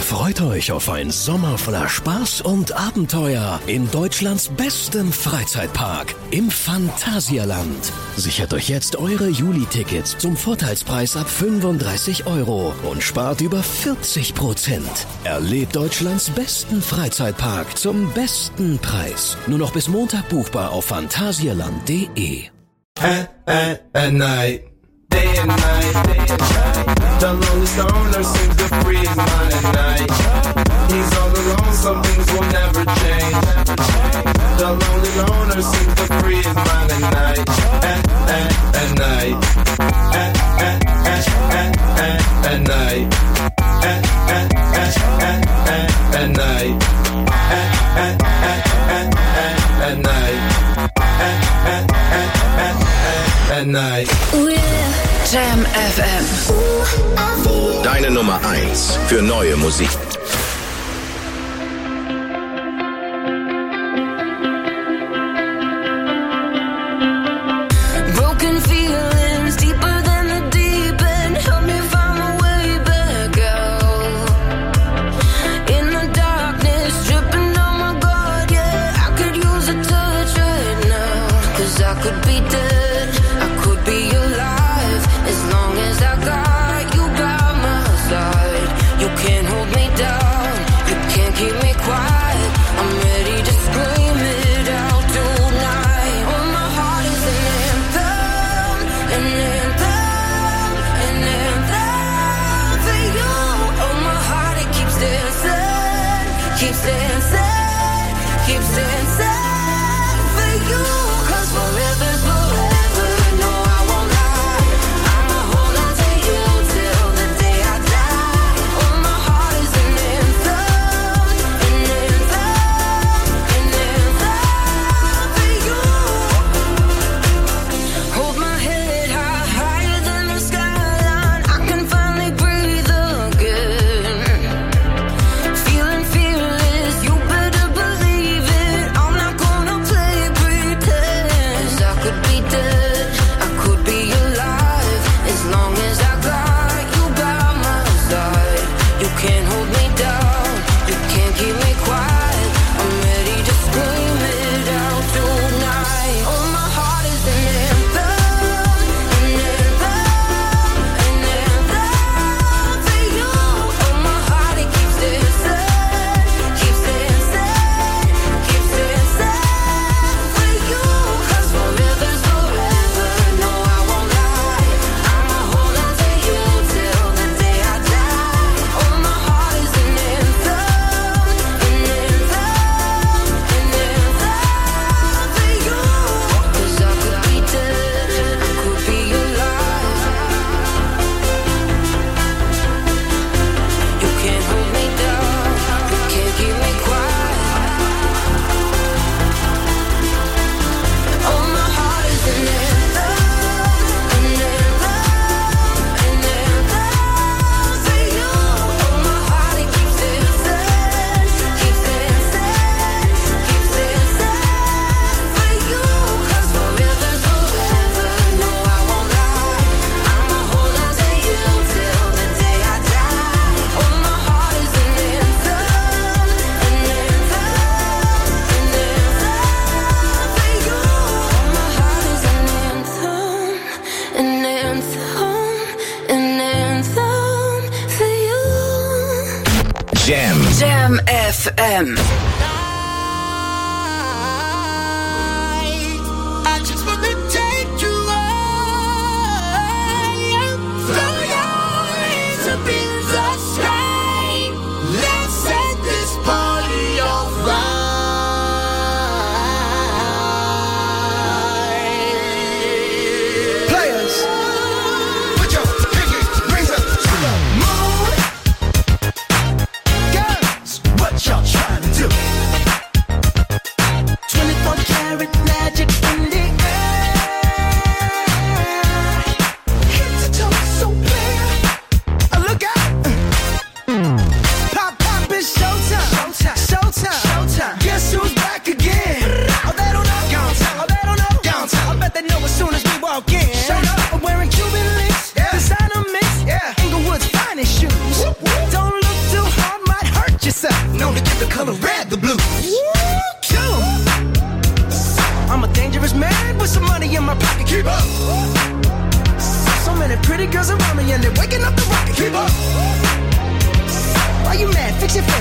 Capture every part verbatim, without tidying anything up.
Freut euch auf ein Sommer voller Spaß und Abenteuer in Deutschlands bestem Freizeitpark im Phantasialand. Sichert euch jetzt eure Juli-Tickets zum Vorteilspreis ab fünfunddreißig Euro und spart über vierzig Prozent. Erlebt Deutschlands besten Freizeitpark zum besten Preis. Nur noch bis Montag buchbar auf phantasialand punkt de. At, at, at night, day and night, day and night. The lonely stoner seems to free his mind at night. He's all alone, some things will never change. The lonely loner seems to free his mind at night. At, at, at night. At, at, at, at, at, at night. At, at, at, at, at, at night. At, at, at, at, at, at night. At, at, at, at, at night. Jam F M. Deine Nummer eins für neue Musik. Broken feelings deeper than the deep end. Help me find my way back out. In the darkness, dripping on my guard, yeah. I could use a touch right now. Cause I could be dead, I could be alive. As long as I got you by my side. You can't hold me down, you can't keep me quiet. I'm ready to scream it out tonight. Oh, my heart is an anthem, an anthem, an anthem for you. Oh, my heart, it keeps dancing, keeps dancing, keeps dancing for you. Cause forever's forever, no, I won't lie. I'ma hold on to you till the day I die. Oh, my heart is an anthem, an anthem, an anthem for you. Hold my head high, higher than the skyline. I can finally breathe again. Feeling fearless, you better believe it. I'm not gonna play pretend. 'Cause I could be dead, I could be alive. As long as I got you by my side. You can't hold me down, you can't keep me quiet. I'm ready to scream it out tonight. Oh, my heart is an anthem, an anthem, an anthem for you. Oh, my heart, it keeps dancing, keeps dancing, keeps dancing for you. 'Cause forever's forever, no, I won't lie. I'ma hold on to you till the day I die. Oh, my heart is an anthem, an anthem, an anthem for you. 'Cause I could be dead, I could be alive. You can't hold me down, you can't keep me quiet. Oh, my heart is an anthem, an anthem, an anthem for you. Oh, my heart, it keeps dancing, keeps dancing, keeps dancing for you. 'Cause forever's forever, no, I won't lie. I'ma hold on to you till the day I die. Oh, my heart is an anthem, an anthem, an anthem for you. Oh, my heart is an anthem, an anthem, an anthem for you. Jam. Jam F M. I just wanna take you high, throw your hands up in the sky. Let's set this party on fire. Players, put your pinky rings up to the moon. Girls, what y'all trying to do?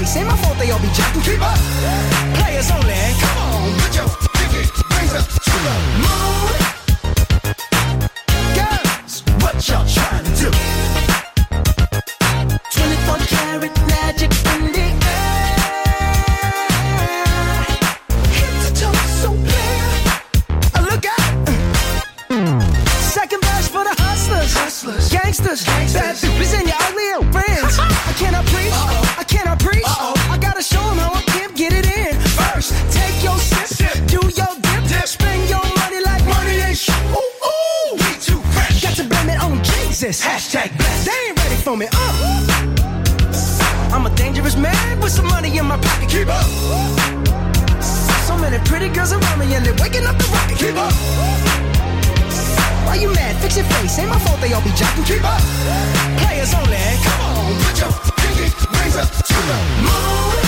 face, ain't my fault they all be jacking. Keep up, players only. Come on, put your pinky rings up to the moon. Girls, what y'all trying to do? twenty-four karat magic in the air. Head to toe, so clear. Uh, look out. Second verse for the hustlers, hustlers, gangsters, gangsters. Bad bitches and your ugly old friends. I cannot preach, uh-oh. I cannot preach. Uh-oh. I gotta show them how I can get it in. First, take your sip, sip. Do your dip, dip, spend your money like money ain't shit. Ooh, ooh, we too fresh. Got to blame it on Jesus. Hashtag blessed. They ain't ready for me. Uh. I'm a dangerous man with some money in my pocket. Keep up. So many pretty girls around me and they're waking up the rocket. Keep up. Why you mad? Fix your face. Ain't my fault they all be jocking. Keep up. Players only. Come on, put your pinky rings up to the moon.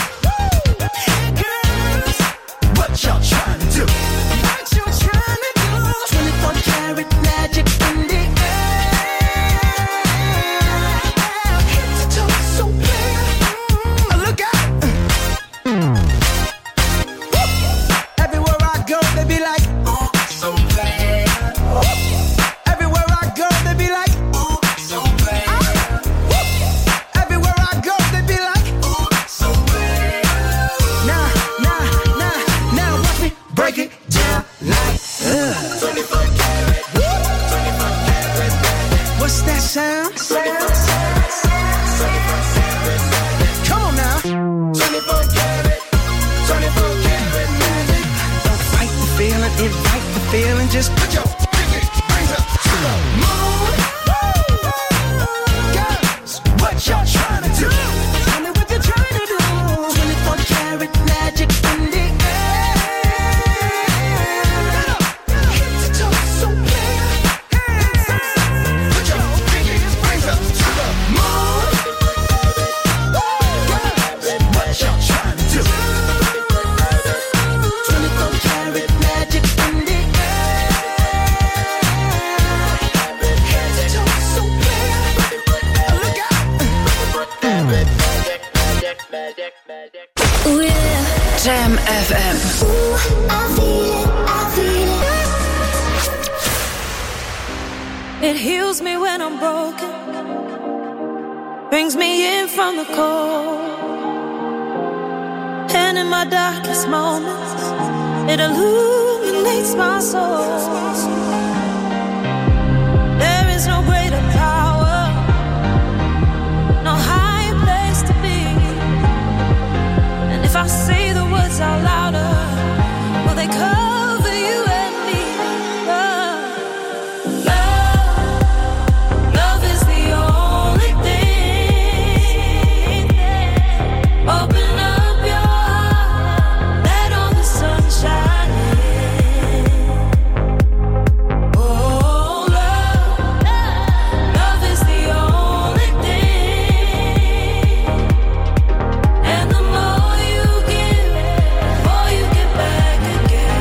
Girls, what y'all trying to do? What you trying to do? twenty-four karat magic in the air. Head to toe, so clear. Uh, look out. Everywhere I go, they be like, oh, so clear. Everywhere I go, they be like, oh, so clear. Everywhere I go, they be like, oh, so clear. Nah, nah, nah, now watch me break it down like uh. twenty-four karat, twenty-four karat. What's that sound? Sound, sound, sound. twenty-four karat. Come on now. twenty-four karat, twenty-four karat magic. Don't fight the feeling, invite the feeling. Just put your pinky rings up to the moon. Girls, what y'all trying to do? Tell me what you're trying to do. twenty-four karat magic in the air. Head to toe, so clear. Put your pinky rings up to the moon. Girls, what y'all trying to do? twenty-four karat magic in the air. Head to toe, so clear. Look out. Ooh, yeah. Jam F M. Ooh, I feel it, I feel it. It heals me when I'm broken, brings me in from the cold, and in my darkest moments, it illuminates my soul. There is no greater power, no higher place to be, and if I say the words out louder, will they cover you and me? Love, love, love is the only thing. Open up your heart, let all the sun shine in. Oh, love, love is the only thing. And the more you give, the more you get back again.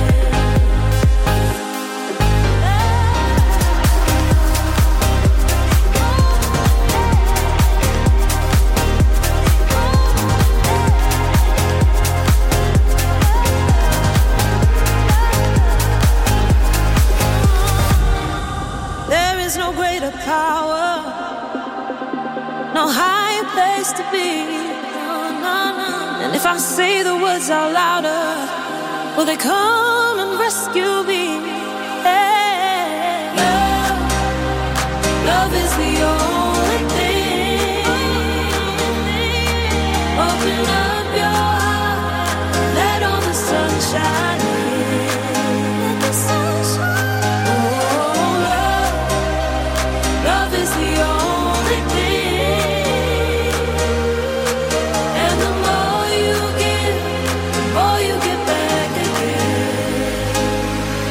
There is no greater power, no higher place to be. No, no, no. And if I say the words out louder, will they come and rescue me? Hey, love, love is the only thing. Open up your heart, let all the sun shine in. Let the sun shine. Oh, love, love is the only thing. And the more you give, the more you get back again.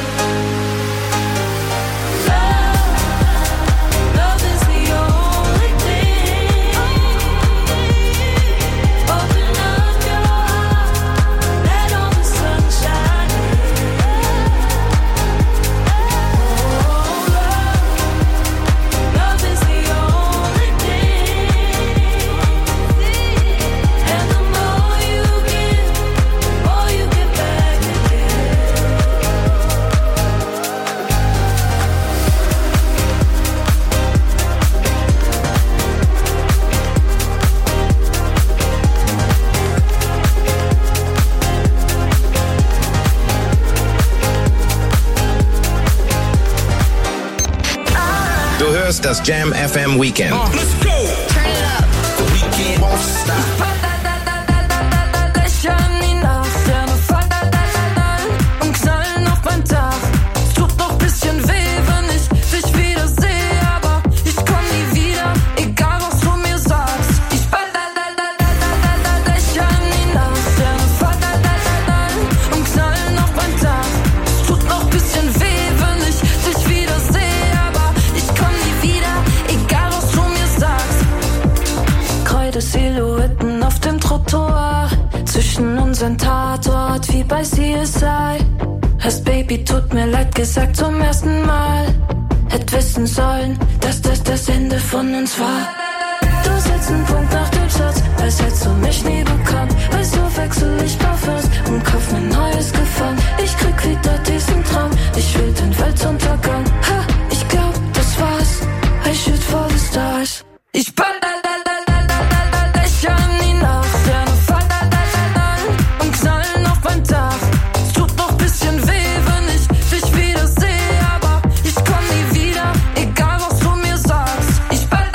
hörst das Jam F M Weekend. Uh, let's go. Turn it up. The weekend won't stop. Lächeln die Nachtsterne fallen und knallen auf mein Dach. Es tut noch ein bisschen weh, wenn ich dich wieder sehe, aber ich komm nie wieder, egal was du mir sagst. Ich lächeln die Nachtsterne fallen und knallen auf mein Dach. Es tut noch ein bisschen weh, wenn ich dich wieder sehe, aber ich komm nie wieder, egal was du mir sagst. Kreide Silhouetten auf dem Trottoir, zwischen unseren Tatort wie bei C S I. Hast Baby, tut mir leid gesagt zum ersten Mal. Hätt wissen sollen, dass das das Ende von uns war. Du setzt einen Punkt nach dem Satz, als hättest du mich nie bekannt. Weißt du, wechsel ich Parfums und kauf mir neues Gefallen. Ich krieg wieder diesen Traum, ich will den Weltuntergang. Ha, ich glaub, das war's, I shoot for the stars. Ich bin lächeln die Nachtsterne fallen und knallen auf mein Dach. Es tut noch ein bisschen weh, wenn ich dich wieder sehe, aber ich komm nie wieder, egal was du mir sagst. Ich bin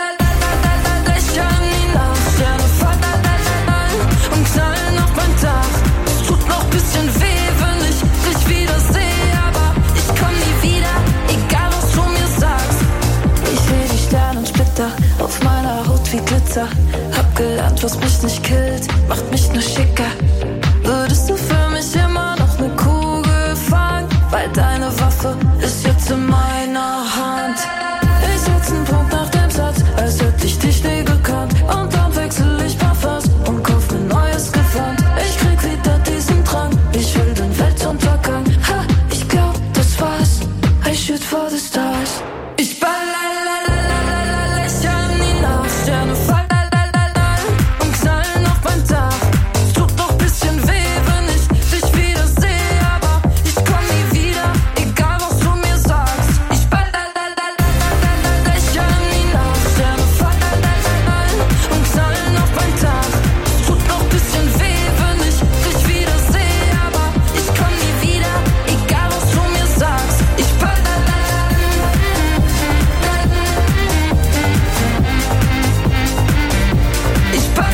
lächeln die Nachtsterne fallen und knallen auf mein Dach. Es tut noch ein bisschen weh, wenn ich dich wieder sehe, aber ich komm nie wieder, egal was du mir sagst. Ich seh die Sternensplitter auf meiner Haut wie Glitzer. Hab gelernt, was mich nicht killt, macht mich nur schicker. Würdest du für mich immer noch ne Kugel fangen? Weil deine Waffe ist jetzt in meiner Hand. Ich setz einen Punkt nach dem Satz, als hätte ich dich nie gekannt. Und dann wechsel ich Parfums und kauf mir neues Gewand. Ich krieg wieder diesen Drang, ich will den Weltuntergang. Ha, ich glaub, das war's, I shoot for the stars. Ich ball lächeln die Nachtsterne fallen und knallen auf mein Dach. Es tut noch ein bisschen weh, wenn ich dich wieder sehe, aber ich komm nie wieder, egal was du mir sagst. Ich ball lächeln die Nachtsterne fallen und knallen auf mein Dach. Es tut noch ein bisschen weh, wenn ich dich wieder sehe, aber ich komm nie wieder, egal was du mir sagst. Ich ball Ich ball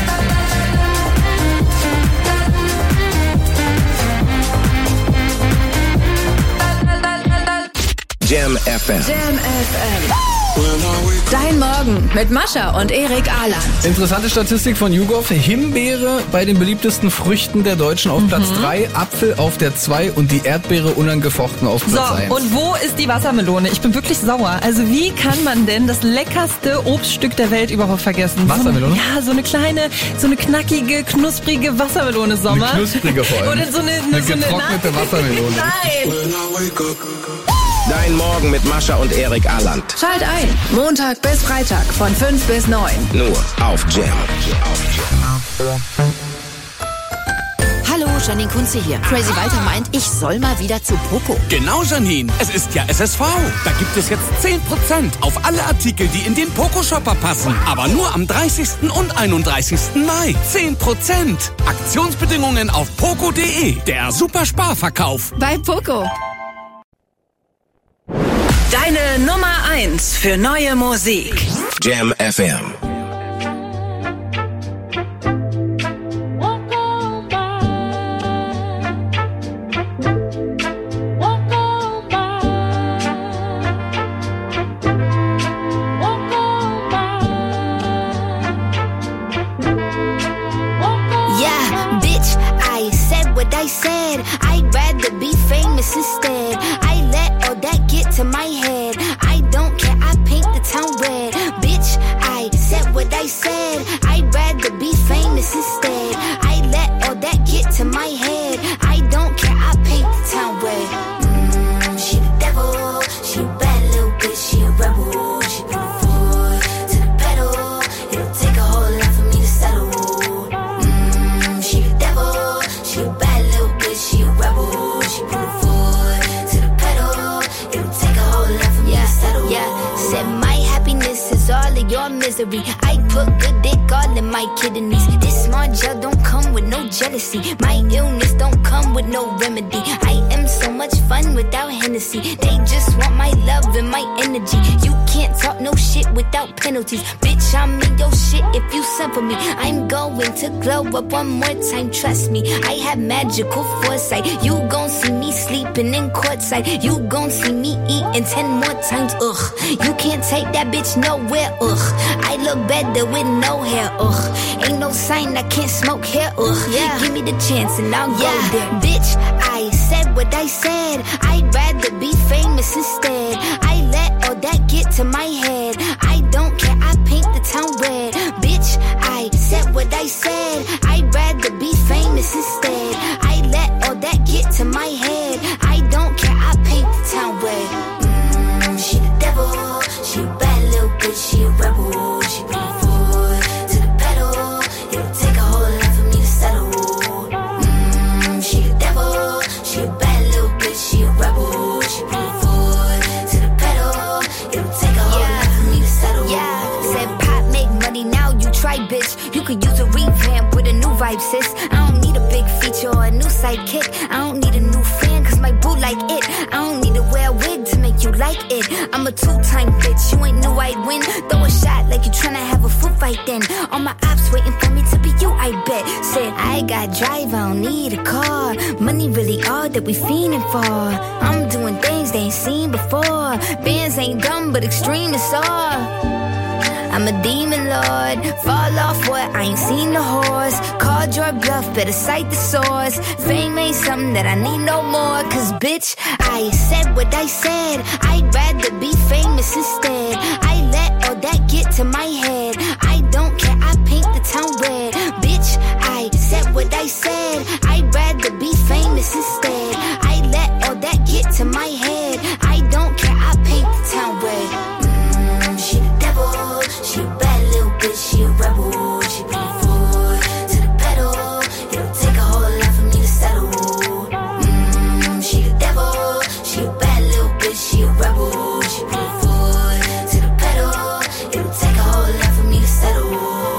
Jam F M. Jam F M. Dein Morgen mit Mascha und Erik Ahland. Interessante Statistik von YouGov. Himbeere bei den beliebtesten Früchten der Deutschen auf Platz drei, Apfel auf der zwei und die Erdbeere unangefochten auf Platz eins. So, und wo ist die Wassermelone? Ich bin wirklich sauer. Also wie kann man denn das leckerste Obststück der Welt überhaupt vergessen? Wassermelone? So eine, ja, so eine kleine, so eine knackige, knusprige Wassermelone, Sommer. Eine knusprige vor allem. Oder so eine, eine so eine getrocknete na, Wassermelone. Nein! Dein Morgen mit Mascha und Erik Ahland. Schalt ein. Montag bis Freitag von fünf bis neun. Nur auf Jam. Hallo, Janine Kunze hier. Crazy Walter meint, ich soll mal wieder zu Poco. Genau, Janine. Es ist ja S S V. Da gibt es jetzt zehn Prozent auf alle Artikel, die in den Poco-Shopper passen. Aber nur am dreißigsten und einunddreißigsten Mai. zehn Prozent. Aktionsbedingungen auf poco punkt de. Der Supersparverkauf. Bei Poco. Deine Nummer eins für neue Musik. Jam F M. Yeah, bitch, I said what I said. I'd rather be famous instead. I let all that get to my head. I don't care, I paint the town red. Bitch, I said what I said. I'd rather be famous instead. I let all that get to my head. I don't care, I paint the town red. Mm, she the devil, she a bad little bitch, she a rebel. She put her foot to the pedal. It'll take a whole lot for me to settle. Mm, she the devil, she a bad little bitch, she a rebel. She put her foot to the pedal. It'll take a whole lot for me to settle. Yeah, said my happiness is all of your misery. I put good dick all in my kidneys. This smart gel don't come with no jealousy. My illness don't come with no remedy. I am so much much fun without Hennessy. They just want my love and my energy. You can't talk no shit without penalties. Bitch, I'm in your shit if you send for me. I'm going to glow up one more time, trust me. I have magical foresight. You gon' see me sleeping in courtside. You gon' see me eating ten more times, ugh. You can't take that bitch nowhere, ugh. I look better with no hair, ugh. Ain't no sign I can't smoke here, ugh. Yeah. Give me the chance and I'll yeah. go there. Bitch, I said what I said. I'd rather be famous instead. I let all that get to my head. I don't care, I paint the town red. Bitch, I said what I said. I'd rather be famous instead. I let all that get to my head. I don't care, I paint the town red. Mm, she the devil, she a bad little bitch, she a rebel. She bring it forward to the pedal. It'll take a whole lot for me to settle. Mm, she the devil, she a bad little bitch, she a rebel. She bring it forward to the pedal. It'll take a whole yeah. lot for me to settle. Yeah, said pop make money, now you try, bitch. You could use a revamp with a new vibe, sis. I don't need a big feature or a new sidekick. I don't need a new fan, cause my boo like it. I don't need to wear a wig to make you like it. I'm a two-time bitch, you ain't knew I'd win. Throw a shot like you tryna have a foot fight then. All my ops waiting for me to be you, I bet. Said, I got drive, I don't need a car. Money really all that we fiending for. I'm doing things they ain't seen before. Bands ain't dumb, but extreme is all. I'm a demon lord, fall off what, I ain't seen the horse. Called your bluff, better cite the source. Fame ain't something that I need no more. Cause bitch, I said what I said. I'd rather be famous instead. I let all that get to my head. I don't care, I paint the town red. Bitch, I said what I said. I'd rather be famous instead. I let all that get to my head. I don't care, I paint the town red. Mm, she the devil, she a bad little bitch, she a rebel. She bring it forward to the pedal. It'll take a whole lot for me to settle. Mm, she the devil, she a bad little bitch, she a rebel. She bring it forward to the pedal. It'll take a whole lot for me to settle.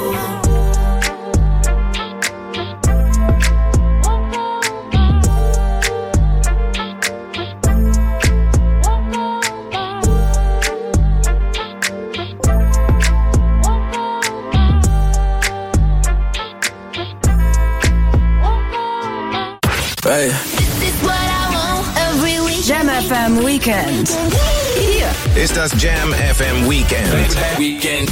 Hey. This is what I want every week. Jam F M Weekend. Hier ist das Jam F M Weekend. Weekend.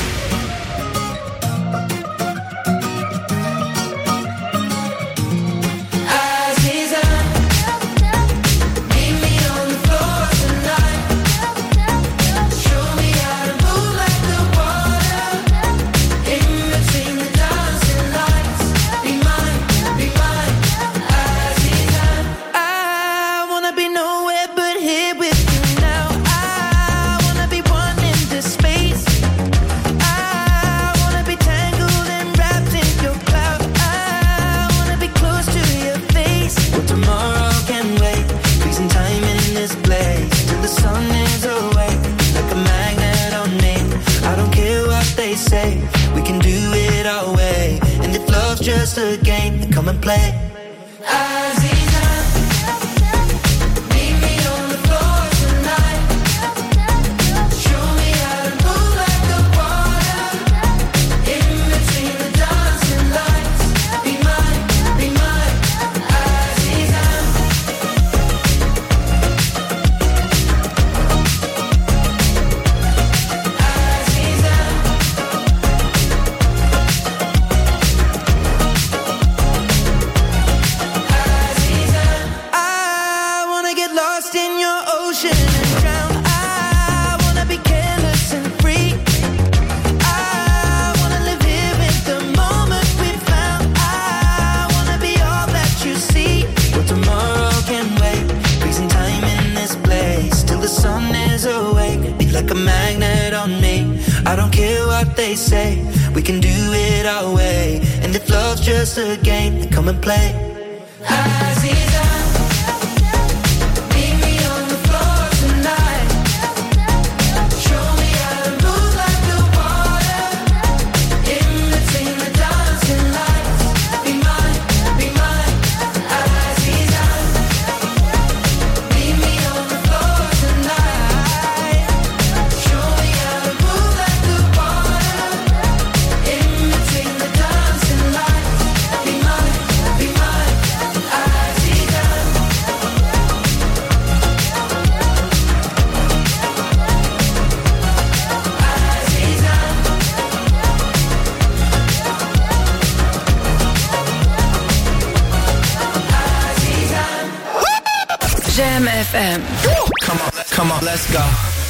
Just a game, then come and play. They say we can do it our way, and if love's just a game, then come and play. Jam F M. Come on, come on, let's go.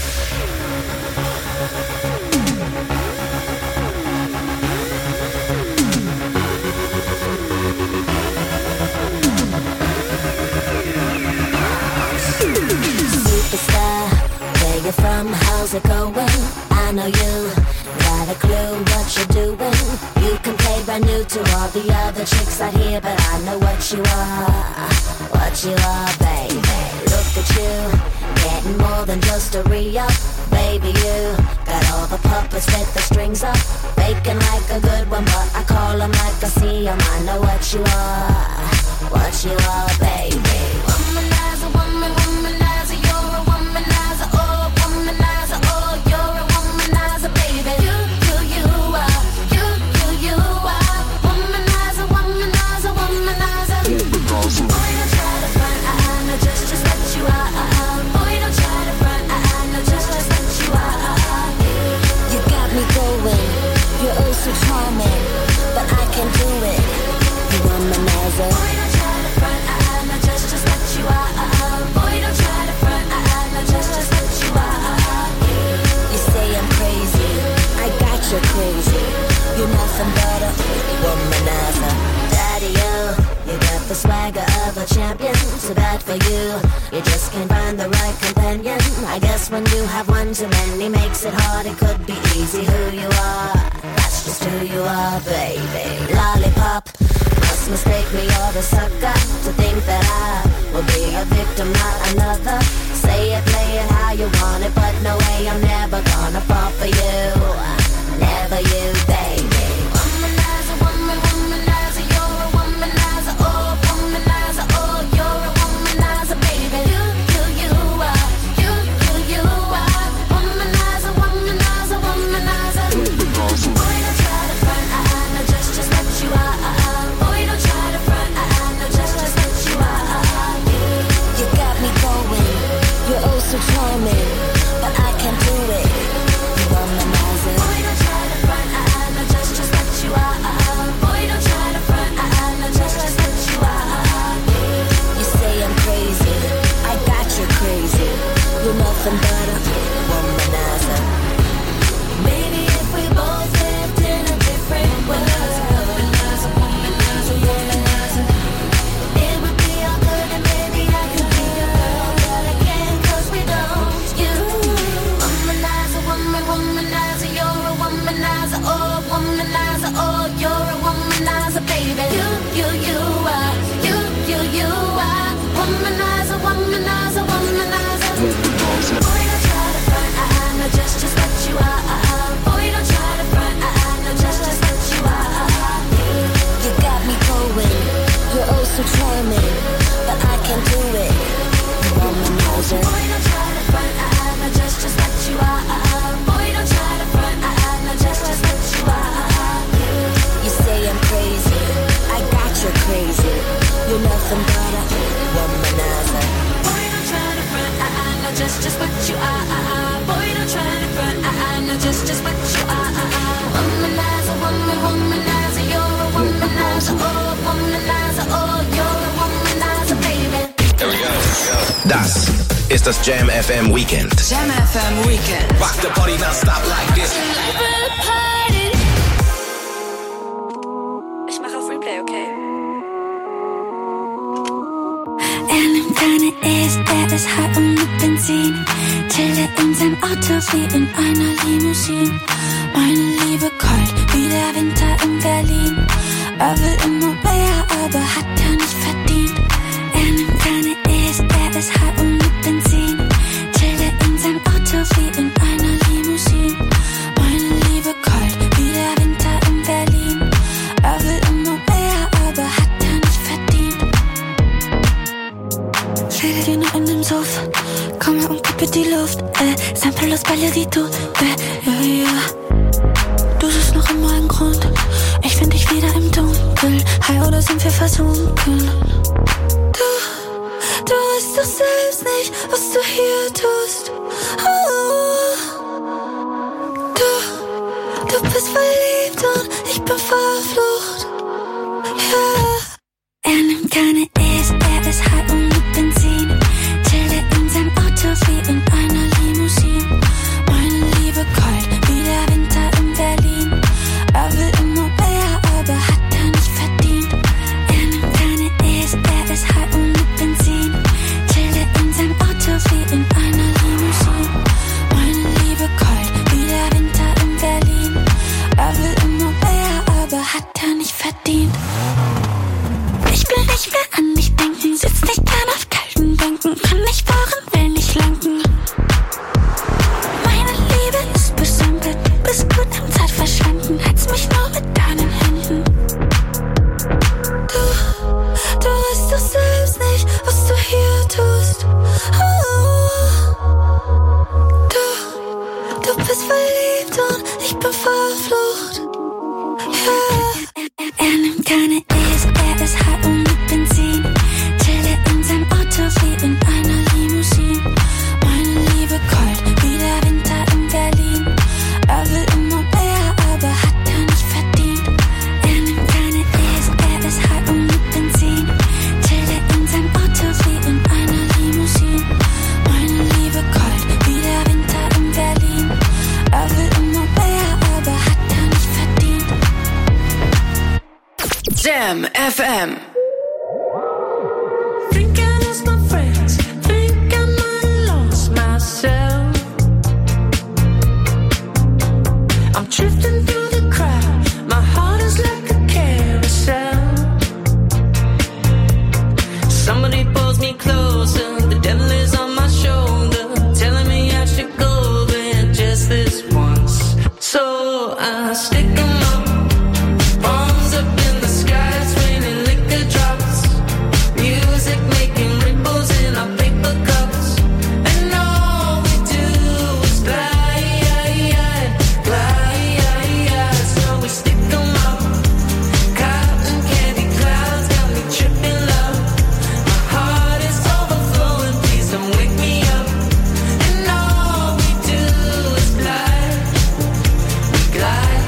Superstar, where you from? How's it going? I know you got a clue what you're doing. You can play brand new to all the other chicks out here, but I know what you are, what you are, baby. Look at you, getting more than just a re-up. Baby, you got all the puppets with the strings up, faking like a good one, but I call them like I see them. I know what you are, what you are, baby. Womanizer, woman, womanizer, you're a womanizer, oh, womanizer, oh, you're a womanizer, baby. You, you, you are, you, you, you are, womanizer, womanizer, womanizer. Boy, don't try to front, I, I know just, just what you are, uh, uh. Boy, don't try to front, I, I know just, just what you are, uh, uh. You got me going, you're oh so charming, but I can't do it, you womanizer. Boy, don't try to front, I, I know just, just what you are, uh, uh. Boy, don't try to front, I, I know just, just what you are, uh, uh. You say I'm crazy, I got you crazy, you're nothing but a womanizer. Daddy, you, you got the swagger of a champion, so bad for you, you just can't find the right companion. I guess when you have one too many makes it hard, it could be easy who you are, that's just who you are, baby. Lollipop, must mistake me or the sucker to think that I will be a victim, not another. Say it, play it how you want it, but no way, I'm never gonna fall for you, never you, baby. Womanizer, woman, womanizer, you're a womanizer, oh, womanizer, oh, you're a womanizer, baby. You, you, you are, you, you, you are, womanizer, womanizer, womanizer. Boy, don't try to front, I, I know just, just what you are, uh, uh. Boy, don't try to front, I, I know just, just what you are, uh, uh. You got me going, you're oh so charming, but I can't do it, you womanizer. Boy, don't try to front, I, I know just, just what you are, uh, uh. Boy, don't try to front, I, I know just, just what you are, uh, uh. You say I'm crazy, I got you crazy, you're nothing but a womanizer. Maybe if we both lived in a different world, womanizer, womanizer, womanizer, it would be all good and maybe I could be a girl, but I can't 'cause we don't. You, womanizer, woman, womanizer, you're a womanizer, oh, womanizer, oh, you're a womanizer, baby. You, you, you are, you, you, you are, womanizer, womanizer, womanizer. Boy, don't try to front, I, I know just, just what you are, uh, uh. Boy, don't try to front, I, I know just, just what you are, uh, uh. You got me going, you're oh so charming, but I can't do it, you womanizer. Boy, don't try to front, I, I know just, just what you are, uh, uh. Boy, don't try to front, I, I know just, just what you are, uh, uh. You say I'm crazy, I got you crazy, you're nothing but a womanizer. Boy, don't try to front, I, I know just, just what you are, uh, uh. Boy, don't try to front, I, I know just, just what you are, uh, uh. Womanizer, woman, womanizer, you're a womanizer, oh, womanizer, oh, you're a womanizer, baby. There we go. Das ist das Jam F M Weekend. Jam F M Weekend. Rock the party now, stop like this. Ich mache auf Replay, okay? Er nimmt keine E's, er ist high und mit Benzin. Chillt in seinem Auto wie in einer Limousine. Meine Liebe kalt wie der Winter in Berlin. Er will immer mehr, aber hat er nicht verdient. Er nimmt keine E's, er ist high und mit Benzin. Chillt in seinem Auto wie in einer Limousine. Meine Liebe kalt wie der Winter in Berlin. Er will immer mehr, aber hat er nicht verdient. Fällt dir noch in dem Sofa, komm her und kippe die Luft. Äh, Sample los Ballerito, äh, ja, ja. Du suchst noch immer einen Grund, ich find dich wieder im Dunkeln. High oder sind wir versunken? Du, du weißt doch selbst nicht, was du hier tust. Oh, du, du bist verliebt und ich bin verflucht. Ja. Er nimmt keine E's, er ist high und mit Benzin. verdient. Ich will nicht mehr an dich denken, sitz nicht gern auf kalten Bänken, kann nicht fahren, will nicht lenken. Meine Liebe ist besempelt, bist gut am Zeitverschwenden, halt's mich nur mit deinen Händen. Du, du weißt doch selbst nicht, was du hier tust. Oh, du, du bist verliebt und ich bin verflucht. Yeah. Er, er, er nimmt keine E's, er ist hart und mit Benzin. Chille in seinem Auto wie in einer Limousine. Meine Liebe kalt wie der Winter in Berlin. Er will immer mehr, aber hat er nicht verdient. Er nimmt keine E's, er ist hart und mit Benzin. Chille in seinem Auto wie in einer Limousine. Meine Liebe kalt wie der Winter in Berlin. Er will immer mehr, aber hat er nicht verdient. Jam F M. Think I lost my friends, think I might have lost myself. I'm drifting through the crowd, my heart is like a carousel. Somebody pulls me closer, the devil is on my shoulder, telling me I should go there just this once. So I stick 'em up, palms up in the sky, it's raining liquor drops, music making ripples in our paper cups, and all we do is glide, glide, so we stick 'em up, cotton candy clouds got me tripping love, my heart is overflowing, please don't wake me up, and all we do is glide, we glide.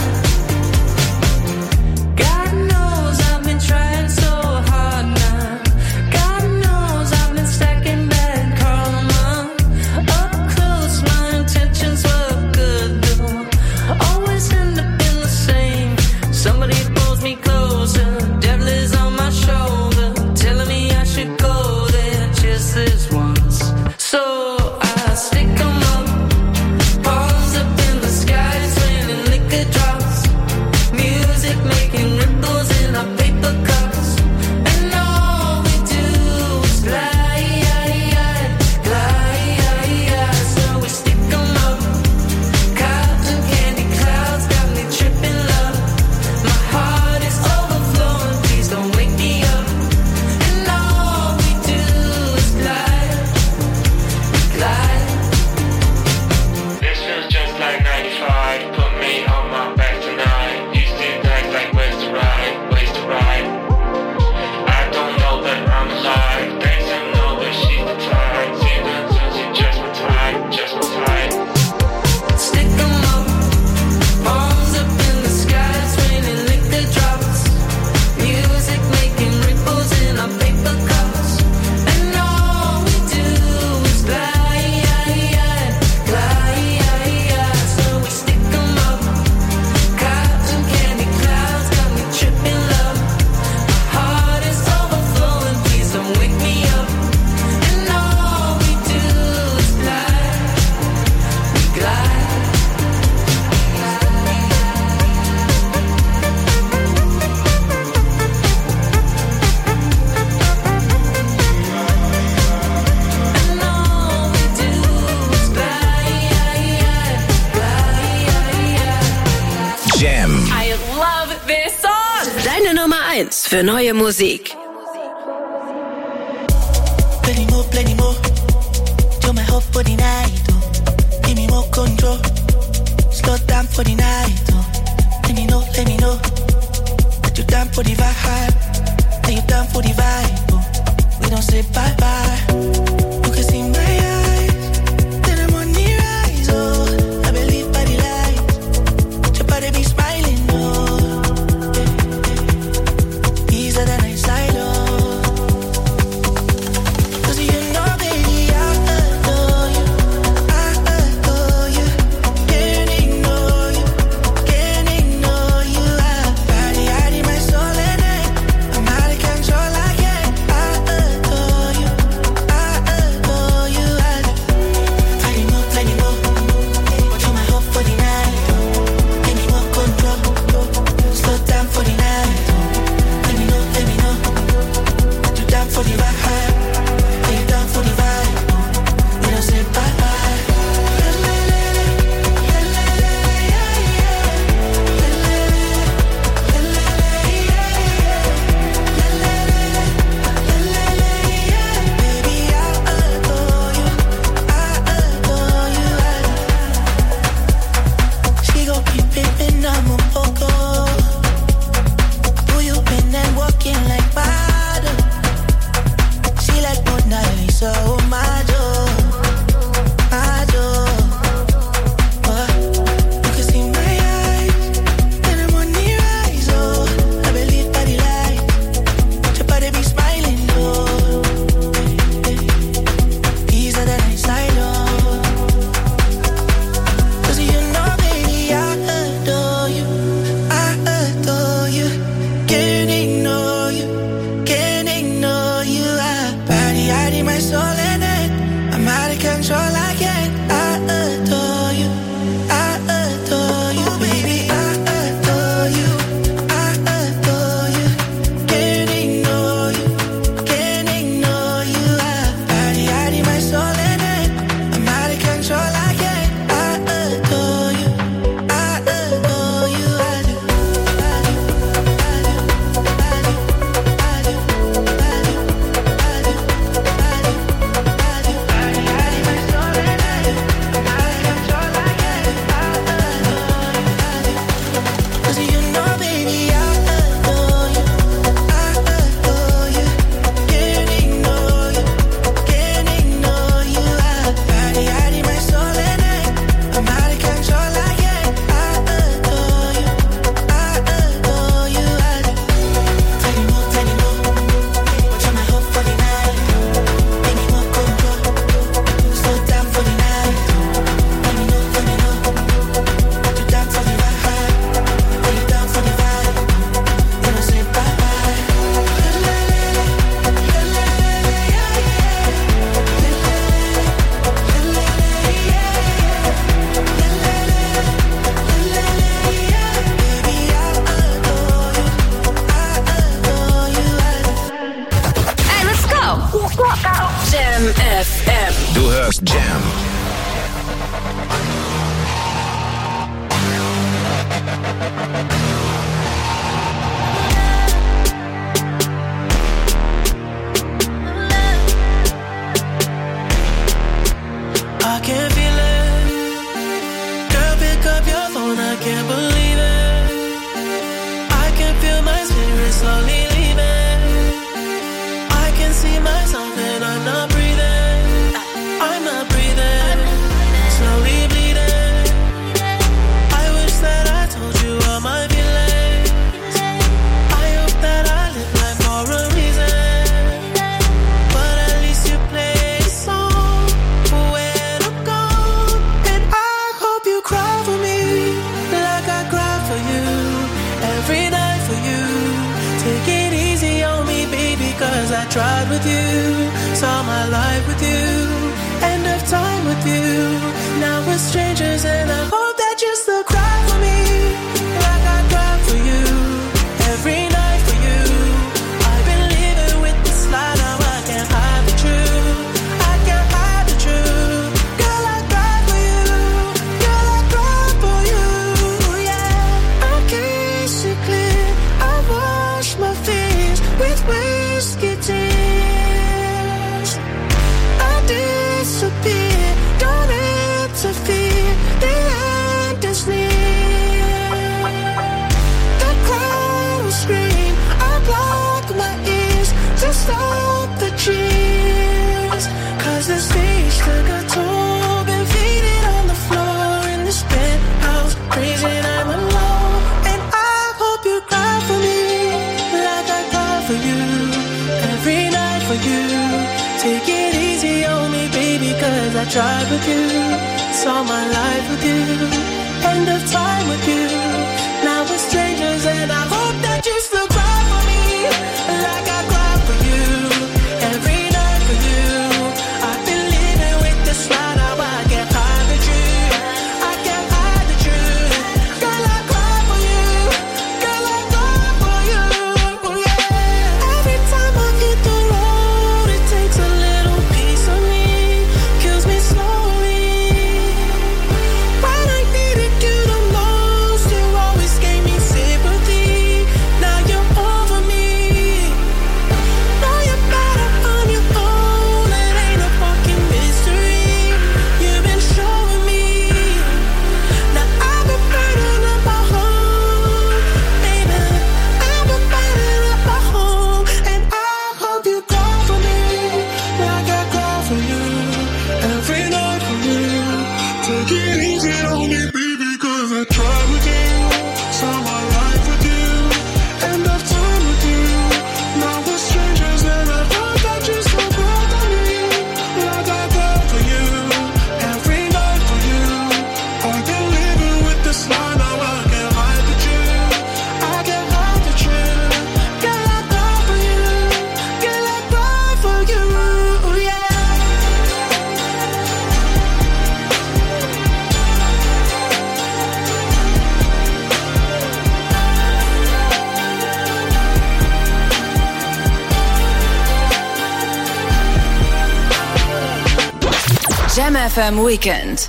God knows I've been trying so hard now. God knows I've been stacking bad karma. Up close, my intentions were good though. Always end up in the same. Somebody pulls me closer, devil is on my shoulder, telling me I should go there just this once. So I stick 'em up, palms up in the sky, it's raining liquor drops, music making ripples in our paper cups, and all we do is glide, glide, so we stick 'em up, cotton candy clouds got me tripping love, my heart is overflowing, please don't wake me up, and all we do is glide, glide. This feels just like ninety-five. Put me on my back tonight. Used to act like ways to ride, ways to ride. I don't know that I'm alive. Thanks, I know that she's the type. See that she just retired, just retired. Stick 'em up, palms up in the sky, it's raining liquor drops, music making ripples in our paper cups, and all we do is glide, glide, so we stick 'em up, cotton candy clouds got me tripping love, my heart is overflowing, please don't wake me up, and all we do is glide, we glide. Jam. I love this song. Deine Nummer eins für neue Musik. Plenty more, plenty more. You're my hope for the night, oh. Give me more control. Slow down for the night, oh. Let me know, let me know. That you down for the vibe. That you down for the vibe, oh. We don't say bye-bye. You can see my eyes. Then I'm on the rise, oh. I believe by the light. Your body be smiling, oh. Easier than I silo. Cause you know, baby, I adore you. I adore you. Can't ignore you. Can't ignore you. I body, I need my soul in it. I'm out of control, I can't. I adore you. I hörst Jam. I can feel it. Girl, pick up your phone, I can't believe it. I can feel my spirit slowly leaving. I can see myself and I'm not breathing. I'm not breathing. Slowly bleeding. I wish that I told you all my feelings. I hope that I live life for a reason. But at least you play a song for where to go. And I hope you cry for me like I cry for you. Every night for you. Take it easy on me, baby, cause I tried with you. Saw my life with you. End of time with you. Now we're strangers and I hope that you still cry for me like I cry for you. Every night for you. I've been living with this lie, now I can't hide the truth. I can't hide the truth. Girl, I cry for you. Girl, I cry for you. Yeah, I kiss it clear. I wash my face with whiskey tears. I disappear. Don't interfere. The end is near. The crowd will scream. I block my ears to stop the cheers. Cause the stage took a toll. Been faded on the floor in this penthouse. Crazy and I'm alone. And I hope you cry for me like I cry for you. Every night for you. Take it easy on me, baby, cause I tried with you. Saw my life with you. End of time with you. Now we're strangers and I hope that you still cry for me like I cry for you. Every night for you. I've been living with this lie, now I can't hide the truth. I can't hide the truth. Girl, I cry for you. Girl, I cry for you. Yeah. Every time I hit the road, it takes a little piece of me. Kills me slowly. When I needed you the most, you always gave me sympathy. Now you're over me. Now you're better on your own. It ain't a fucking mystery. You've been showing me. Now I've been burning up my home, baby. I've been burning up my home, and I hope you cry for me like I cry for you. Every night for you. Take it easy on me, baby, cause I tried with you. Saw my life with you. End of time with you. Now we're strangers and I hope that you still cry for me like I cry for you. Every night for you. I've been living with this lie, now I can't hide the truth. I can't hide the truth. Girl, I cry for you. Girl, I cry for you. Yeah. Jam F M Weekend.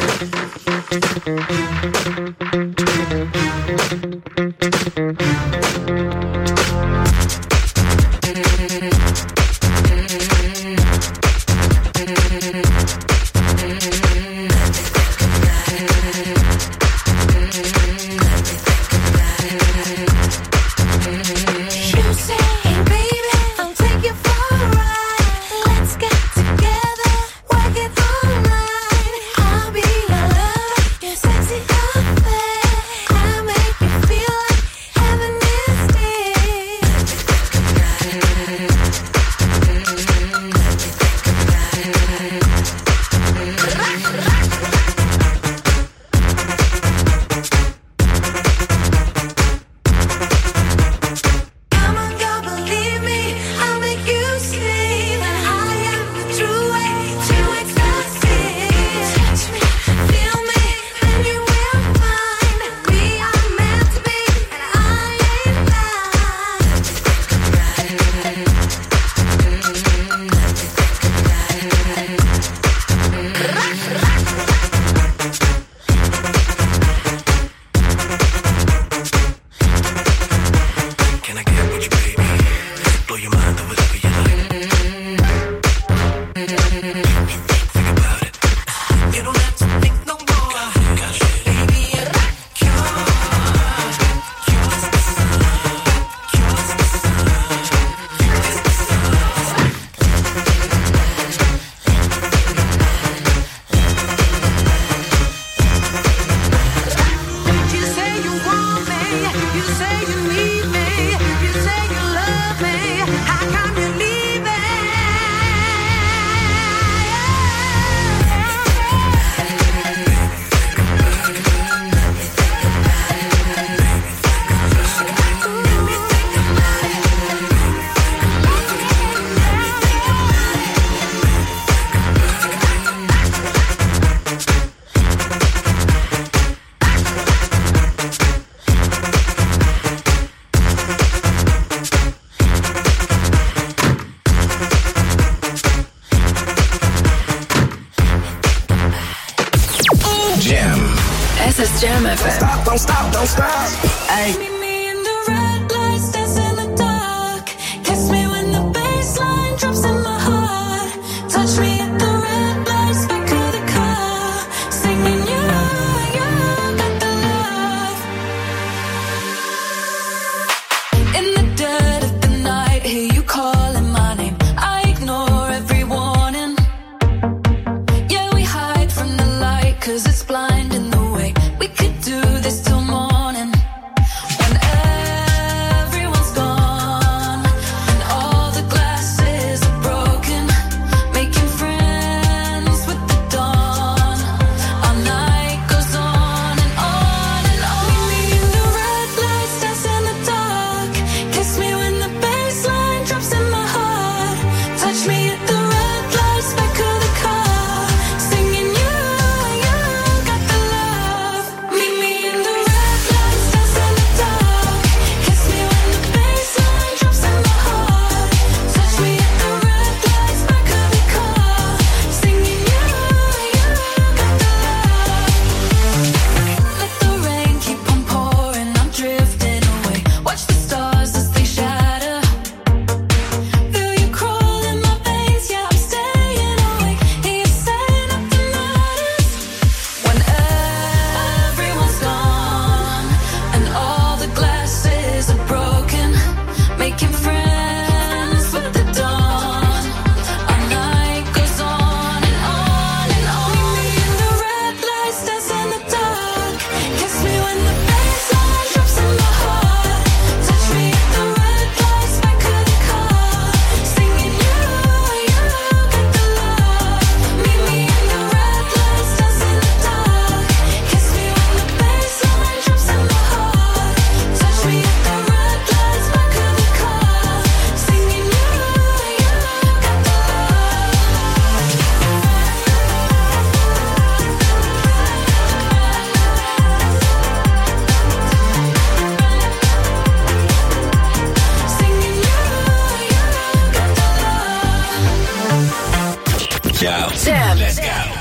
You say, hey baby, I'll take you for a ride. Let's get together, work it all night. I'll be your lover, your sexy affair.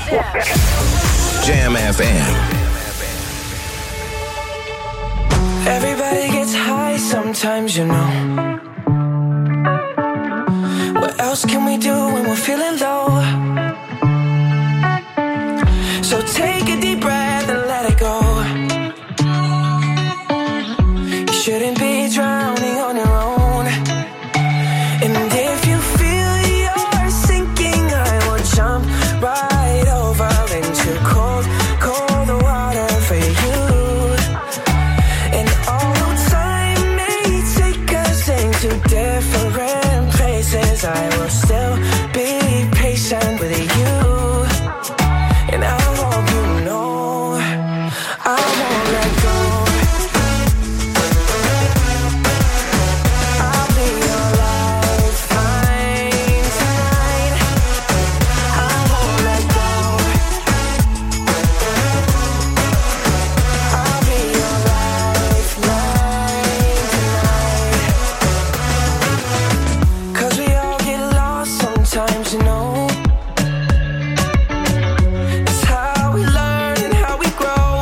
Jam F M. Everybody gets high sometimes, you know. What else can we do when we're feeling low? So take a deep breath and let it go. You shouldn't be drowning on your own. And if you feel you're sinking, I will jump right over into cold, cold water for you. And although time may take us into different places, I will still be patient with you. And I hope you know I won't let go. I'll be your lifeline tonight. I won't let go. I'll be your lifeline tonight. 'Cause we all get lost sometimes, you know. It's how we learn and how we grow.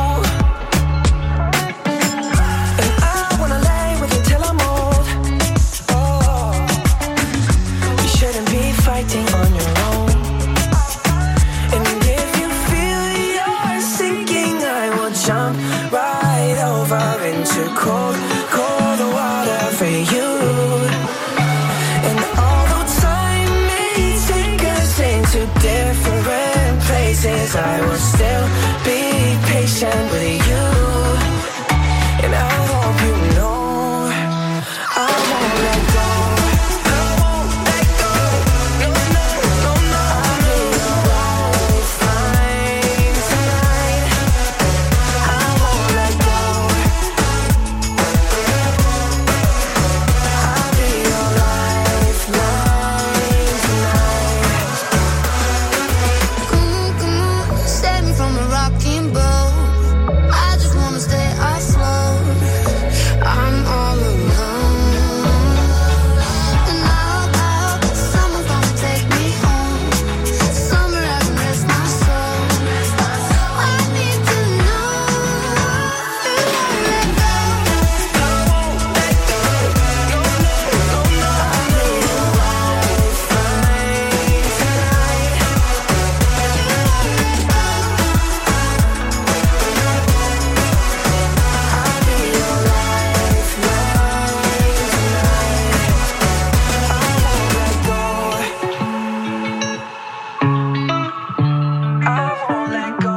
And I wanna lay with you till I'm old. Oh, you shouldn't be fighting on your own. And if you feel you're sinking, I will jump right over into cold, cold water for you. And although time may take us into different places, I will still be patient with you. And I hope you know I won't let go. I won't let go. No, no, no, no. I'll be your lifeline tonight. I won't let go. I'll be your lifeline tonight. Come on, come on, save me from a rocking boat. I just wanna stay afloat. I'm all alone. And I hope, I hope someone's gonna take me home. Somewhere I can rest my soul. I need to know you won't let go. I won't let go. No, no, no, no. I'll be your lifeline tonight. I'll be your lifeline tonight. I won't let go. I won't let go.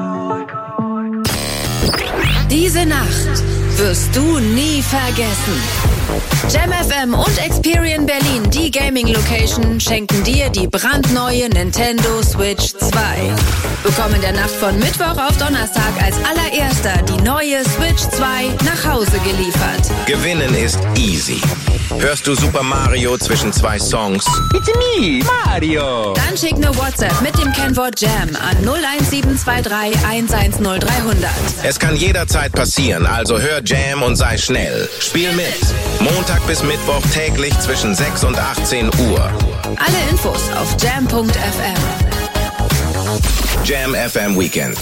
Diese Nacht wirst du nie vergessen. Jam F M und Experian Berlin, die Gaming-Location, schenken dir die brandneue Nintendo Switch zwei. Bekomm in der Nacht von Mittwoch auf Donnerstag als allererster die neue Switch zwei nach Hause geliefert. Gewinnen ist easy. Hörst du Super Mario zwischen zwei Songs? It's me, Mario. Dann schick ne WhatsApp mit dem Kennwort Jam an null eins sieben zwei drei eins eins null drei null null. Es kann jederzeit passieren, also hör Jam und sei schnell. Spiel mit. Montag bis Mittwoch täglich zwischen sechs und achtzehn Uhr. Alle Infos auf jam punkt f m. Jam F M Weekend.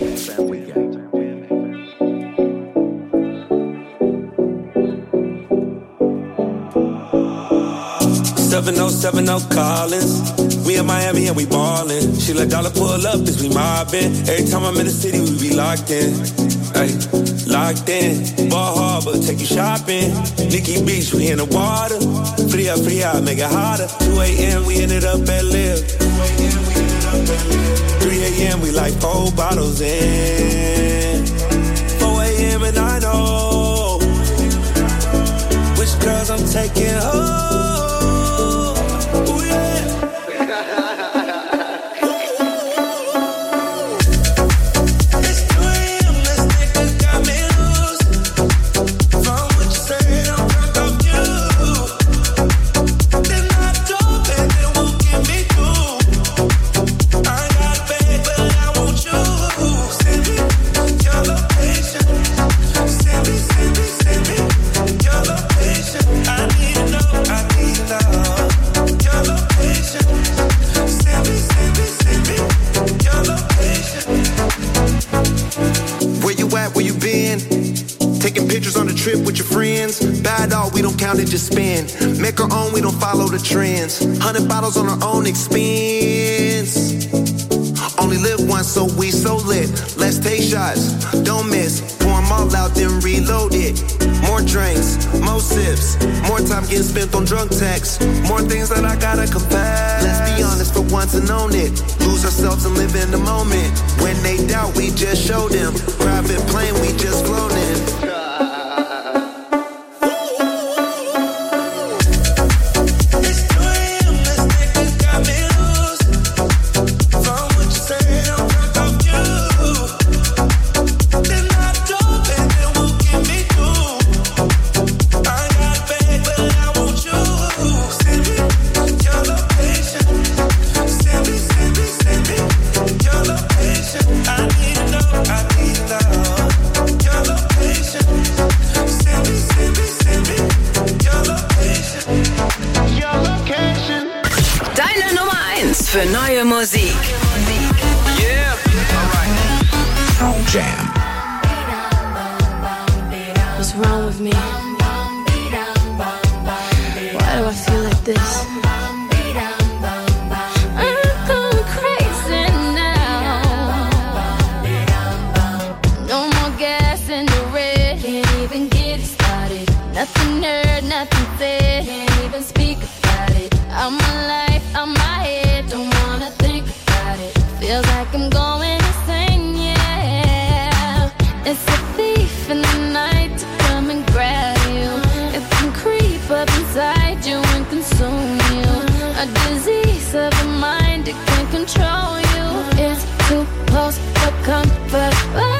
seven oh seven oh Collins. We in Miami and we ballin'. She let dollar pull up as we mobbin'. Every time I'm in the city, we be locked in. Ay, locked in. Ball Harbor, take you shopping. Nikki Beach, we in the water. Fria, fria, make it hotter. two a.m. we ended up at Live. three a.m. we like four bottles in. four a.m. and I know which girls I'm taking home. I trip with your friends. Bad dog, we don't count it, just spend. Make our own, we don't follow the trends. Hundred bottles on our own expense. Only live once, so we so lit. Let's take shots, don't miss. Pour them all out, then reload it. More drinks, more sips. More time getting spent on drunk texts. More things that I gotta confess. Let's be honest for once and own it. Lose ourselves and live in the moment. When they doubt, we just show them. Private plane, we just flown in. Für neue Musik. Yeah, alright. Jam. What's wrong with me? Why do I feel like this? I'm going crazy now. No more gas in the red. Can't even get it started. Nothing heard, nothing said. Can't even speak about it. I'm alive, I'm my head. Don't wanna think about it. Feels like I'm going insane, yeah. It's a thief in the night to come and grab you. It can creep up inside you and consume you. A disease of the mind, it can control you. It's too close for comfort. Oh.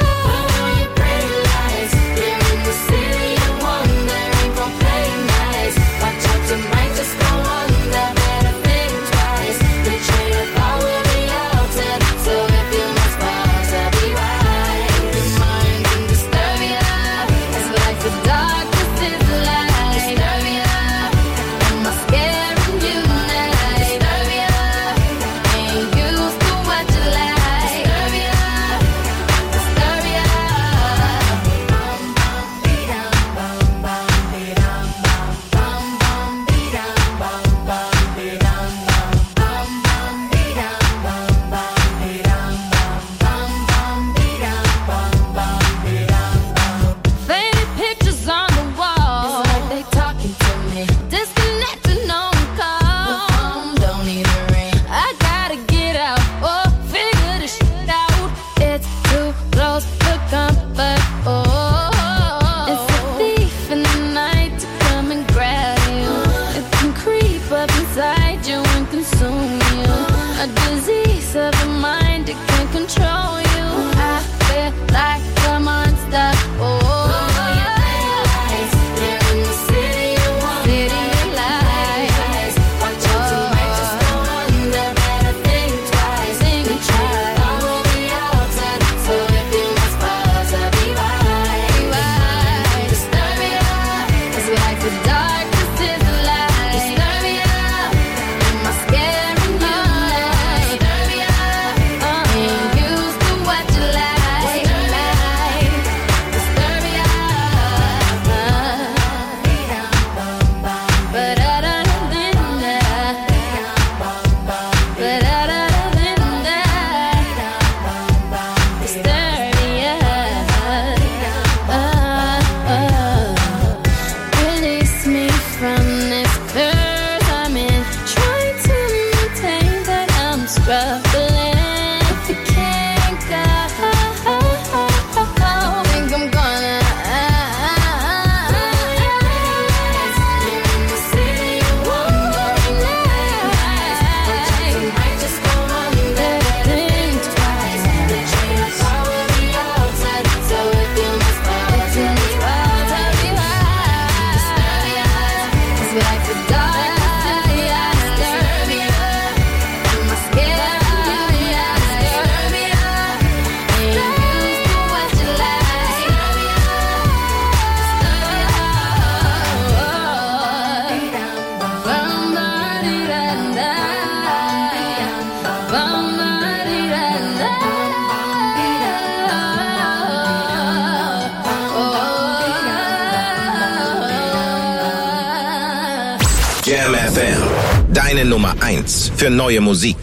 Air. Deine Nummer eins für neue Musik.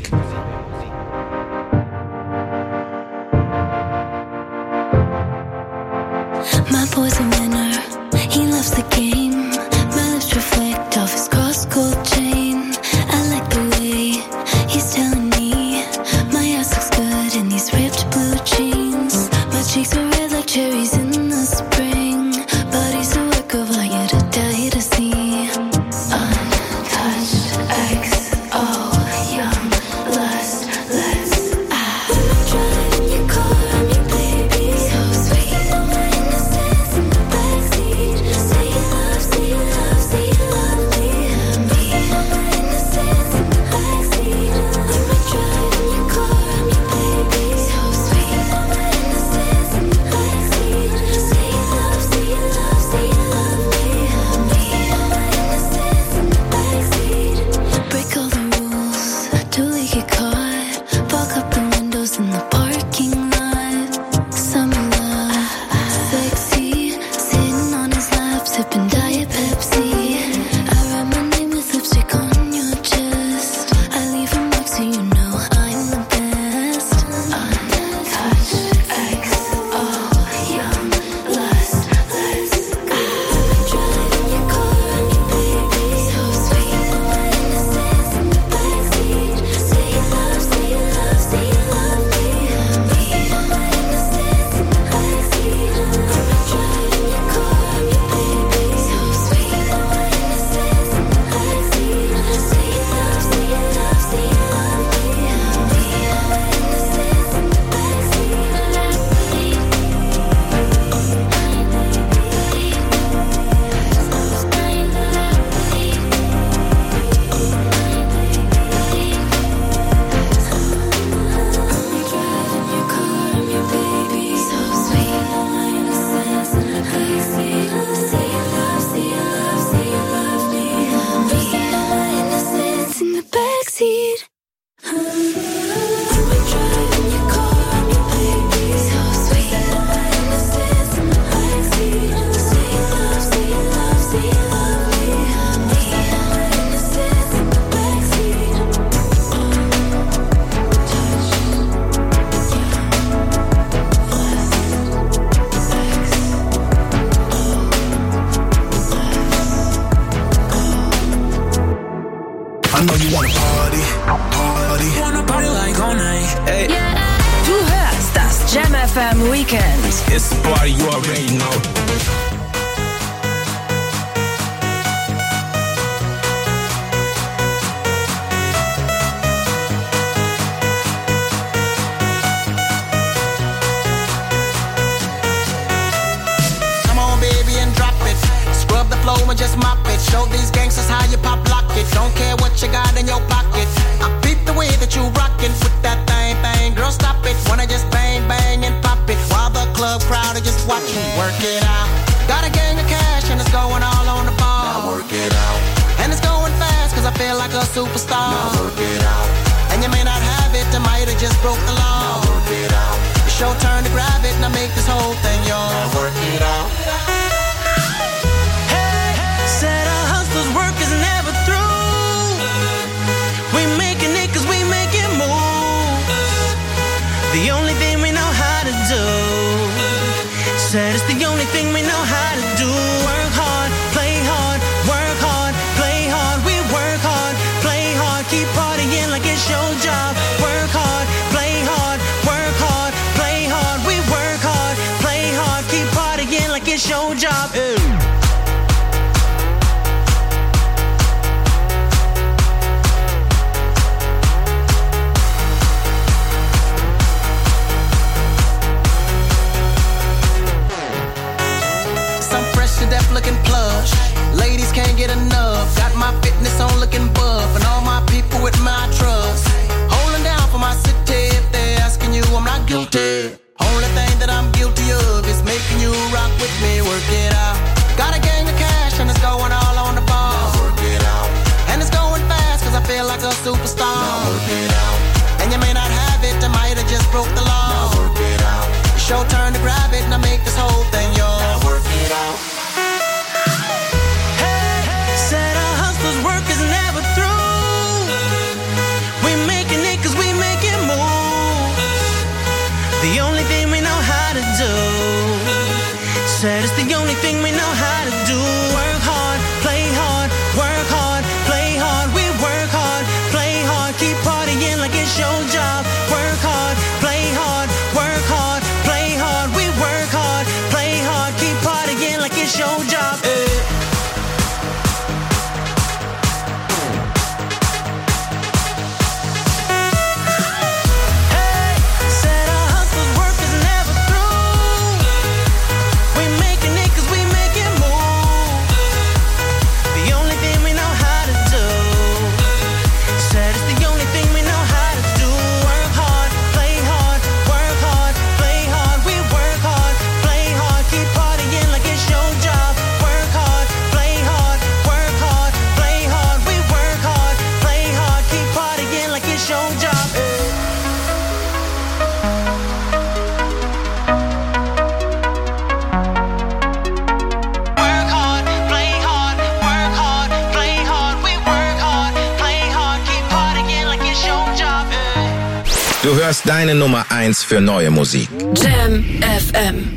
My boy's a winner, he loves the game. My lips reflect off his cross-gold chain. I like the way he's telling me my ass looks good in these ripped blue jeans. My cheeks are red like cherries in the spring. Body's a work of art, yet a die to see. Untouched, X O, young, lust, let's ah. Driving your car, I'm your baby, so sweet. Innocence in the backseat. Say you love, say you love, say you love me. Me, innocence in the backseat. When we're driving your car, I'm your baby, so sweet. Innocence in the backseat. Say you love, say you love, say you love me. Me, innocence in the backseat. Break all the rules, till we get caught. Fog up the windows in the parking lot. Summer love, sexy. Sitting on his lap, sipping Diet Pepsi. I write my name with lipstick on your chest. I leave a mark so you know I'm the best. Untouched, X O, young, lust, let's go. Driving your car, I'm your baby, so sweet. Innocence in the backseat. Say you love, say you love, say you love me. Me, innocence in the backseat. Driving your car, I'm your baby, so sweet. Innocence in the backseat. Say you love, say you love, say you love me. Me, innocence in the backseat. Driving your car, I'm your baby, so sweet. Innocence in the backseat. Say you love, say you love, say you love me. Me, innocence in the backseat. I know you wanna party, party. Wanna party like all night. Hey. Du hörst das Jam F M Weekend. It's the party you already know. Come on, baby, and drop it. Scrub the floor and just mop it. Show these gangsters how you pop lock it. Don't care what you got in your pocket. I beat the way that you rockin' with that thing, thing. Girl, stop it. Wanna just bang, bang, and pop it. While the club crowd are just watching. Work it out. Got a gang of cash and it's going all on the ball. Now work it out. And it's going fast cause I feel like a superstar. Now work it out. And you may not have it, I might have just broke the law. Now work it out. It's your turn to grab it and I make this whole thing yours. Now work it out. Said our hustlers' work is never through. We making it cause we making moves. The only thing we know how to do. Said it's the only thing we know how to do. Work hard, play hard, work hard, play hard. We work hard, play hard, keep partying like it's your job. Work hard, play hard, work hard, play hard. We work hard, play hard, keep partying like it's your job. Ew. Looking plush, ladies can't get enough. Got my fitness on looking buff, and all my people with my trust. Holding down for my city. If they're asking you, I'm not guilty. Only thing that I'm guilty of is making you rock with me. Work it out. Got a gang of cash and it's going all on the ball. Now work it out. And it's going fast cause I feel like a superstar. Now work it out. And you may not have it, I might have just broke the law. Now work it out. It's your turn to grab it and I make this whole thing yours. Now work it out. Said our hustlers' work is never through. Du hörst deine Nummer eins für neue Musik. Jam F M.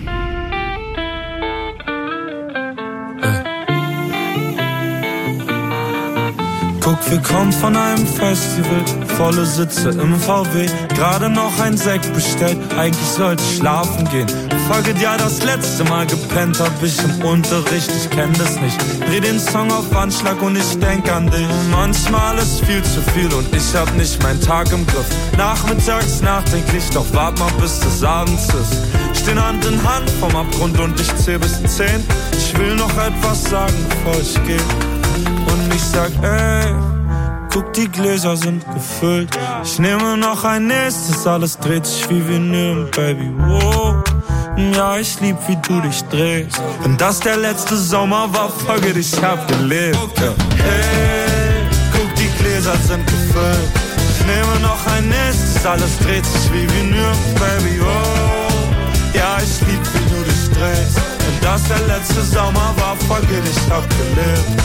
Guck, wir kommen von einem Festival, volle Sitze im V W, gerade noch ein Sekt bestellt, eigentlich sollte ich schlafen gehen. Folget ja das letzte Mal gepennt, hab ich im Unterricht, ich kenn das nicht. Dreh den Song auf Anschlag und ich denk an dich. Manchmal ist viel zu viel und ich hab nicht meinen Tag im Griff. Nachmittags nachdenklich, doch wart mal bis des Abends ist. Stehen Hand in Hand vom Abgrund und ich zähl bis zehn. Ich will noch etwas sagen, bevor ich geh. Und ich sag, ey, guck, die Gläser sind gefüllt. Ich nehme noch ein nächstes, alles dreht sich wie Vinyl, Baby, wow. Ja, ich lieb, wie du dich drehst. Wenn das der letzte Sommer war, folge dich, ich hab gelebt. Ja. Hey, guck, die Gläser sind gefüllt. Ich nehme noch ein nächstes, alles dreht sich wie Vinyl, Baby, wow. Ja, ich lieb, wie du dich drehst. Wenn das der letzte Sommer war, folge dich, ich hab gelebt.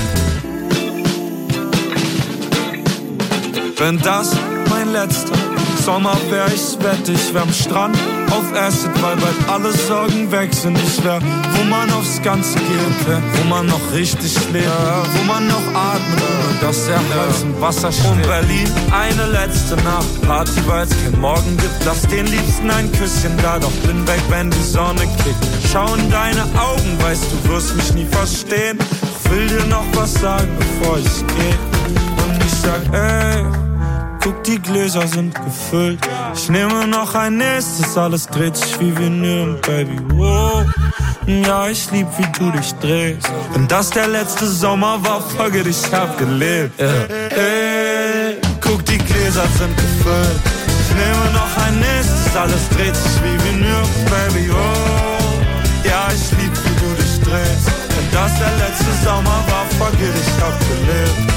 Wenn das mein letzter Sommer wär, ich wette, ich wär am Strand auf Acid, weil bald alle Sorgen weg sind. Ich wär, wo man aufs Ganze geht, wär, wo man noch richtig lebt, wo man noch atmet, ohne dass der Hals im Wasser steht. Und Berlin, eine letzte Nacht, Party, weil es kein Morgen gibt. Lass den Liebsten ein Küsschen da, doch bin weg, wenn die Sonne kickt. Schau in deine Augen, weißt du, wirst mich nie verstehen. Ich will dir noch was sagen, bevor ich geh. Und ich sag, ey, guck, die Gläser sind gefüllt. Ich nehme noch ein nächstes, alles dreht sich wie Vinyl, Baby, wow. Ja, ich lieb, wie du dich drehst. Wenn das der letzte Sommer war, folge dich, ich hab gelebt. Yeah. Hey, guck, die Gläser sind gefüllt. Ich nehme noch ein nächstes, alles dreht sich wie Vinyl, Baby, wow. Ja, ich lieb, wie du dich drehst. Wenn das der letzte Sommer war, folge dich, ich hab gelebt.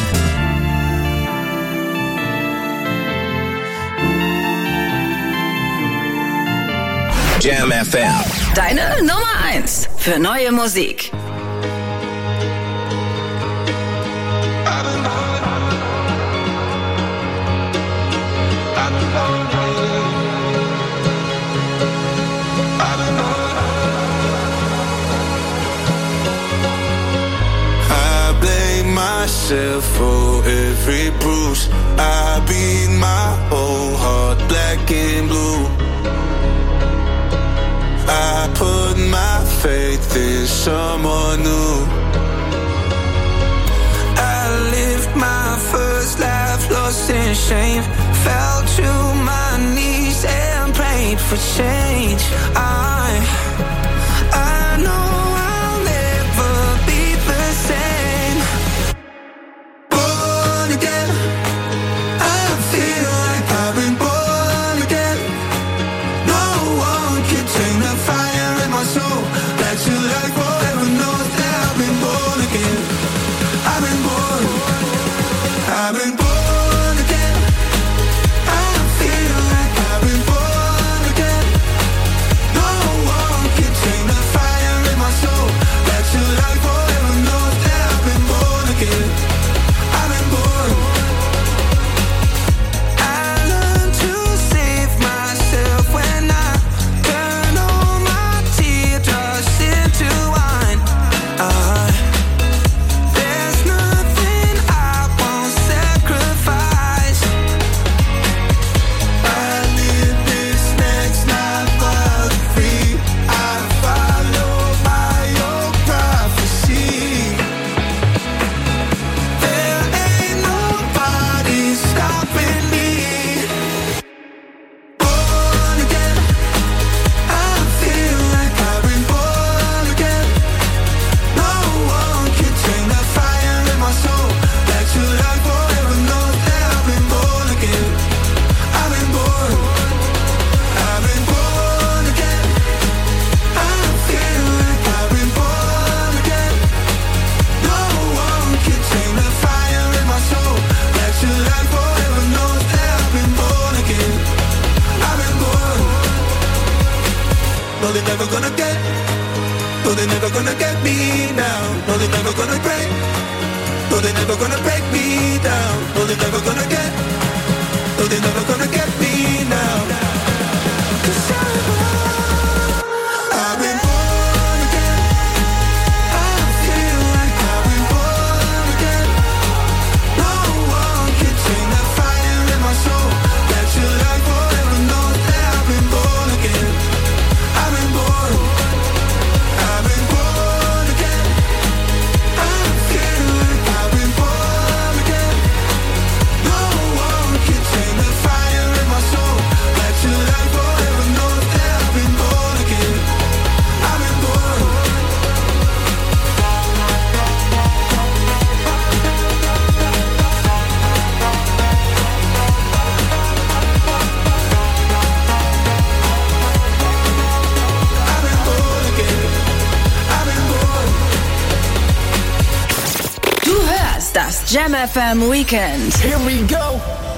Jam F M. Deine Nummer eins für neue Musik. I blame myself for every bruise. I beat my whole heart black and blue. I put my faith in someone new. I lived my first life lost in shame. Fell to my knees and prayed for change. I, I know I'll never be the same. Born again, I feel like I've been born again. No one can take the fire in my soul. Back to life forever knows that I've been born again. I've been born. I've been born again. I feel like I've been born again. No one can take the fire in my Jam F M Weekend. Here we go.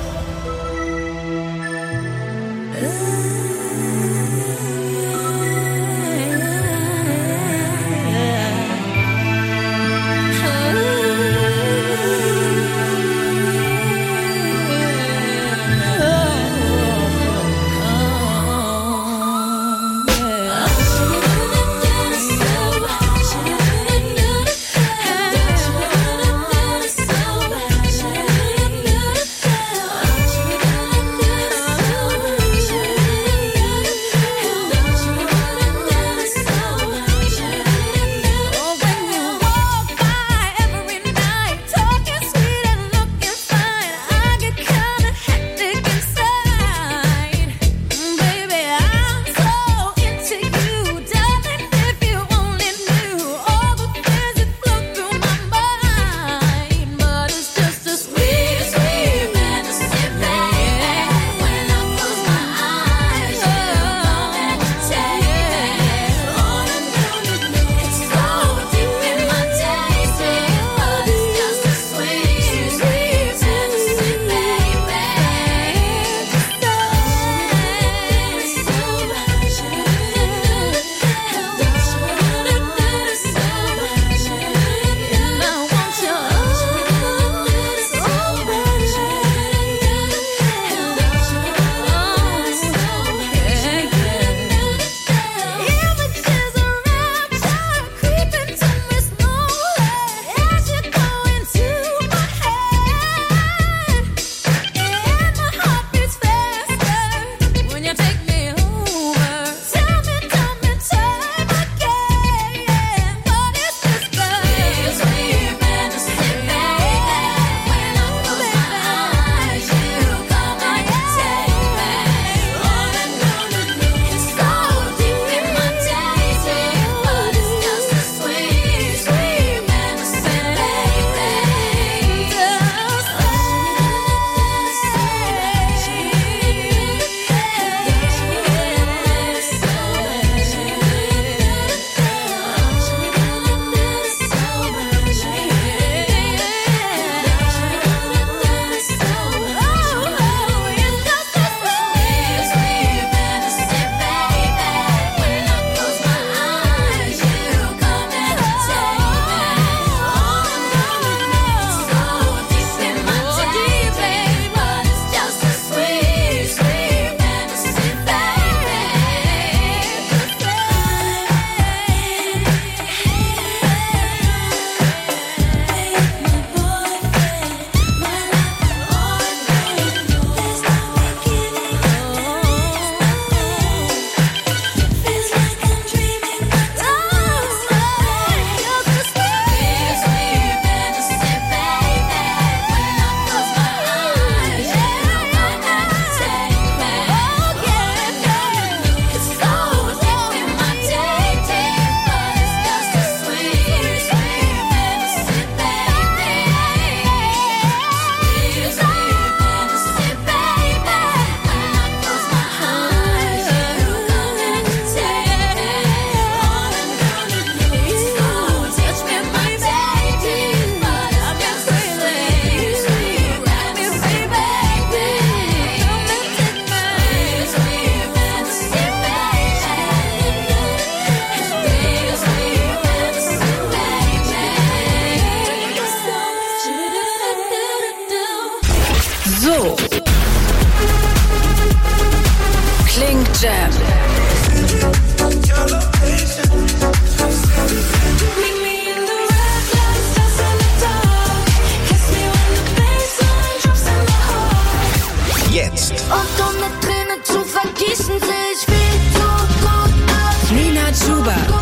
So klingt Jam. Jetzt. Und um eine Träne zu vergießen, seh ich wie du gut aus. Nina Chuba.